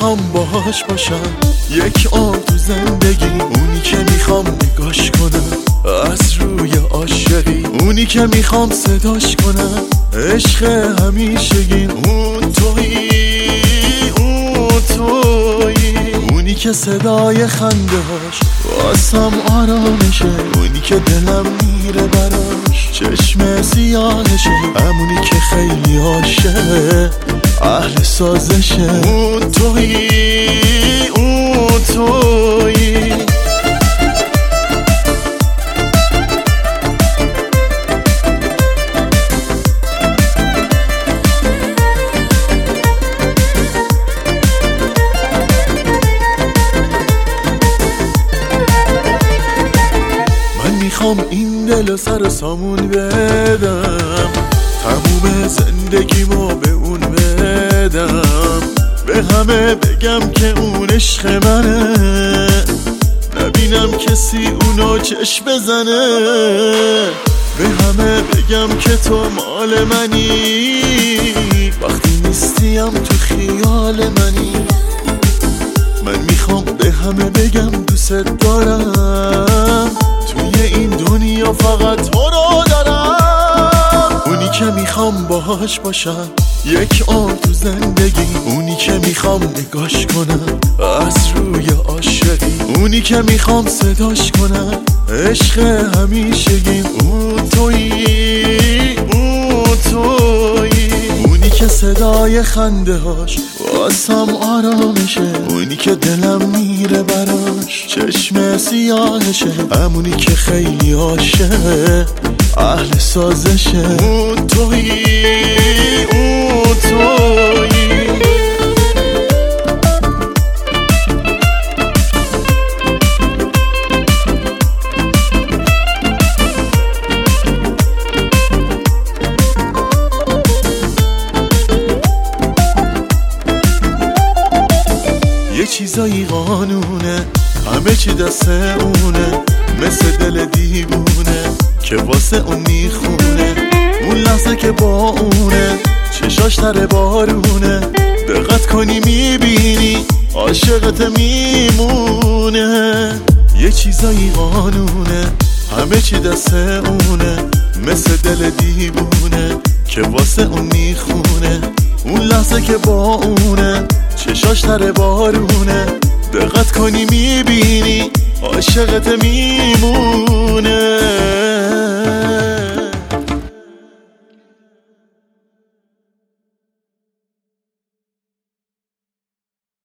میخوام باهاش باشم، یک آن تو زندگی، اونی که میخوام نگاش کنم از روی عاشقی، اونی که میخوام صداش کنم عشق همیشگی، اون تویی، اونی که صدای خنده هاش واسم آرامشه، اونی که دلم میره براش، چشم سیاهشه، همونی که خیلی عاشق اهل سازشه، اون تویی، اون تویی. میخوام این دل سر سامون بدم، تموم زندگیمو به اون بدم، به همه بگم که اون عشق منه، نبینم کسی اونو چشم بزنه، به همه بگم که تو مال منی، وقتی نیستیم تو خیال منی، من میخوام به همه بگم دوست دارم، توی این دنیا فقط تو رو دارم، اونی که میخوام باهاش باشم، یک آن تو زندگی، اونی که میخوام نگاش کنم از روی عاشقی، اونی که میخوام صداش کنم عشق همیشگی، اون تویی، اون تویی، اونی که صدای خنده هاش واسم آرامشه، اونی که دلم میره براش، چشم سیاهشه، همونی که خیلی عاشق اهل سازشه، اون تویی، اون تویی. یه چیزایی قانونه، همه چی دست اونه، مثل دل دیوونه که واسه اون میخونه، اون لحظه که با اونه چشاش تر بارونه، دقت کنی میبینی عاشقت میمونه. یه چیزایی قانونه، همه چی دست اونه، مثل دل دیوونه که واسه اون میخونه، اون لحظه که با اونه چشاش تر بارونه، دقت کنی میبینی عاشقت میمونه.